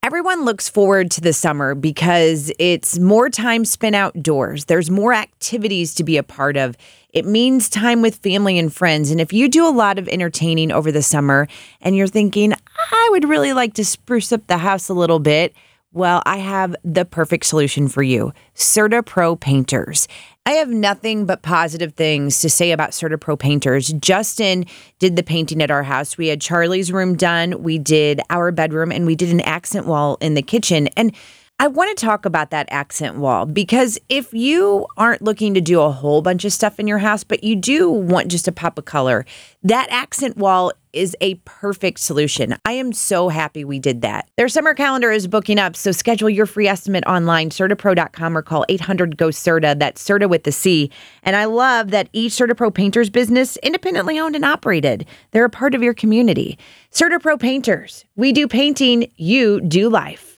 Everyone looks forward to the summer because it's more time spent outdoors. There's more activities to be a part of. It means time with family and friends. And if you do a lot of entertaining over the summer and you're thinking, I would really like to spruce up the house a little bit, well, I have the perfect solution for you. CertaPro Painters. I have nothing but positive things to say about CertaPro Painters. Justin did the painting at our house. We had Charlie's room done. We did our bedroom, and we did an accent wall in the kitchen. And I want to talk about that accent wall because if you aren't looking to do a whole bunch of stuff in your house, but you do want just a pop of color, that accent wall is a perfect solution. I am so happy we did that. Their summer calendar is booking up, so schedule your free estimate online, CertaPro.com, or call 800-GO-CERTA. That's CERTA with the C. And I love that each CertaPro Painters business, independently owned and operated. They're a part of your community. CertaPro Painters. We do painting, you do life.